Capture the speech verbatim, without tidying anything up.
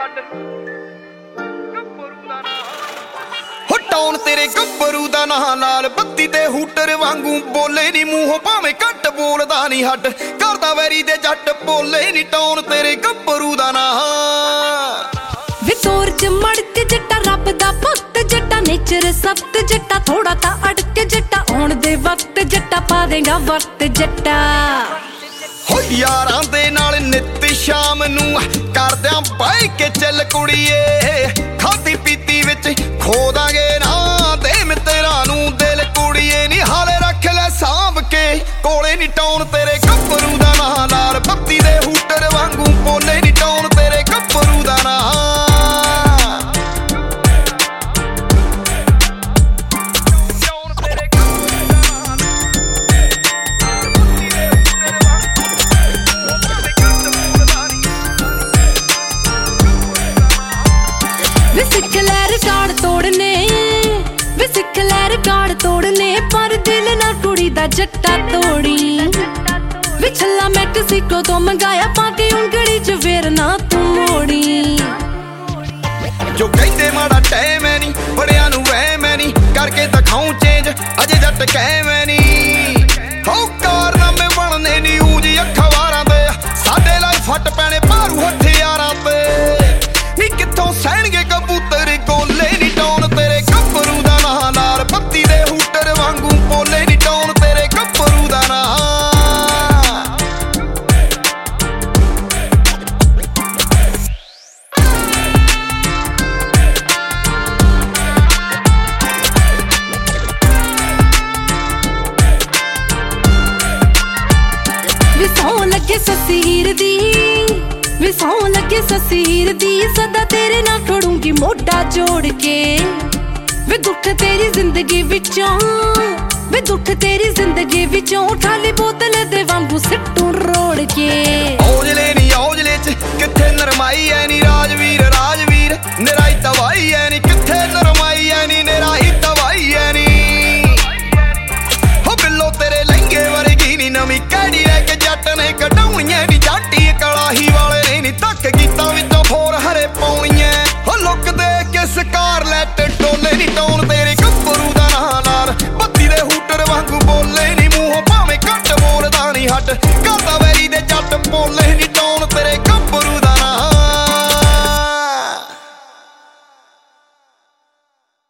ਟੌਣ ਤੇਰੇ ਗੱਭਰੂ ਦਾ ਨਾਂ ਲਾਲ ਬੱਤੀ ਤੇ ਹੂਟਰ ਵਾਂਗੂ ਬੋਲੇ ਨੀ ਮੂੰਹੋਂ ਭਾਵੇਂ ਘੱਟ ਬੋਲਦਾ ਨੀ ਹੱਡ ਕਰਦਾ ਵੈਰੀ ਦੇ ਜੱਟ ਬੋਲੇ ਨੀ ਟੌਣ ਤੇਰੇ ਗੱਭਰੂ ਦਾ ਨਾਂ ਵੇ ਤੋਰ ਚ ਮੜ ਕੇ ਜੱਟਾ ਰੱਬ ਦਾ ਭਗਤ ਜੱਟਾ ਨੇਚਰ ਸਖਤ ਜੱਟਾ ਥੋੜਾ ਤਾਂ ਅੜਕ ਜੱਟਾ ਆਉਣ ਦੇ ਵਕਤ ਜੱਟਾ ਪਾ ਦੇਗਾ ਵਕਤ ਜੱਟਾ ਹੋ ਯਾਰਾਂ ਦੇ ਨਾਲ ਨਿੱਤ ਸ਼ਾਮ ਨੂੰ ਕਰਦਿਆਂ ਬਾਈ ਕੇ ਚੱਲ ਕੁੜੀਏ ਖਾਦੀ ਪੀਤੀ ਵਿੱਚ ਖੋ ਦਾਂਗੇ ਨਾ ਦੇ ਮਿੱਤਰਾਂ ਨੂੰ ਦਿਲ ਕੁੜੀਏ ਨੀ ਹਾਲੇ ਰੱਖ ਲੈ ਸਾਂਭ ਕੇ ਕੋਲੇ ਨੀ ਟੌਣ ਤੇਰੇ ਗੱਭਰੂ ਦਾ ਨਾਂ ਲਾਲ ਬੱਤੀ ਦੇ ਹੂਟਰ ਵਾਂਗੂ ਬੋਲੇ ਨੀ ਟੌਣ ਤੇਰੇ ਗੱਭਰੂ ਦਾ ਨਾਂ ਵੇ ਸਿੱਖ ਲੈ ਰਿਕਾਰਡ ਤੋੜਨੇ ਵੇ ਸਿੱਖ ਲੈ ਰਿਕਾਰਡ ਤੋੜਨੇ ਪਰ ਦਿਲ ਨਾ ਕੁੜੀ ਦਾ ਜੱਟਾ ਤੋੜੀ ਵੇ ਛੱਲਾ ਮੈਕਸੀਕੋ ਤੋਂ ਮੰਗਾਇਆ ਪਾ ਕੇ ਉਂਗਲੀ ਚ ਫੇਰ ਨਾ ਤੂੰ ਮੋੜੀ ਜੋ ਕਹਿੰਦੇ ਮਾੜਾ ਟਾਈਮ ਐ ਨੀ ਬੜਿਆਂ ਨੂੰ ਵਹਿਮ ਐ ਨੀ ਕਰਕੇ ਦਿਖਾਉ ਚੇਂਜ ਅਜੇ ਜੱਟ ਕਹਿਵੇਂ ਨੀ ਹੋ ਕਾਰਨਾਮੇ ਬਣਨੇ ਨੀ ਊਜ ਅਖਬਾਰਾਂ ਤੇ ਸਾਡੇ ਲਈ ਫੱਟ ਪੈਣੇ ਭਾਰੂ ਹਥਿਆਰਾਂ ਤੇ ਨੀ ਕਿੱਥੋਂ ਸਹਿਣਗੇ ਕਬੂਤਰ ਗੋਲੇ ਨੀ ਟੌਣ ਤੇਰੇ ਗੱਭਰੂ ਦਾ ਨਾਂ ਲਾਲ ਬੱਤੀ ਦੇ ਹੂਟਰ ਵਾਂਗੂ ਬੋਲੇ ਨੀ ਟੌਣ ਤੇਰੇ ਗੱਭਰੂ ਦਾ ਨਾਂ ਵੇ ਸੌਂ ਲੱਗੇ ਸਸੀਰ ਦੀ ਵੇ ਸੌਂ ਲੱਗੇ ਸਸੀਰ ਦੀ ਸਦਾ ਤੇਰੇ ਨਾਲ ਖੜੂੰਗੀ ਮੋਢਾ ਜੋੜ ਕੇ ਵੇ ਦੁੱਖ ਤੇਰੀ ਜ਼ਿੰਦਗੀ ਵਿੱਚੋਂ ਵੇ ਦੁੱਖ ਤੇਰੀ ਜ਼ਿੰਦਗੀ ਵਿੱਚੋਂ ਖਾਲੀ ਬੋਤਲ ਦੇ ਵਾਂਗੂ ਸਿੱਟੂ ਰੋੜ ਕੇ ਔਜਲੇ ਨੀ ਔਜਲੇ ਚ ਕਿੱਥੇ ਨਰਮਾਈ ਐ ਨੀ ਰਾਜਵੀਰ ਰਾਜਵੀਰ ਨਿਰਾਈ ਤਵਾਈ ਐ ਨੀ ਕਿੱਥੇ ਨਰਮਾਈ ਐ ਨੀ ਨਿਰਾਈ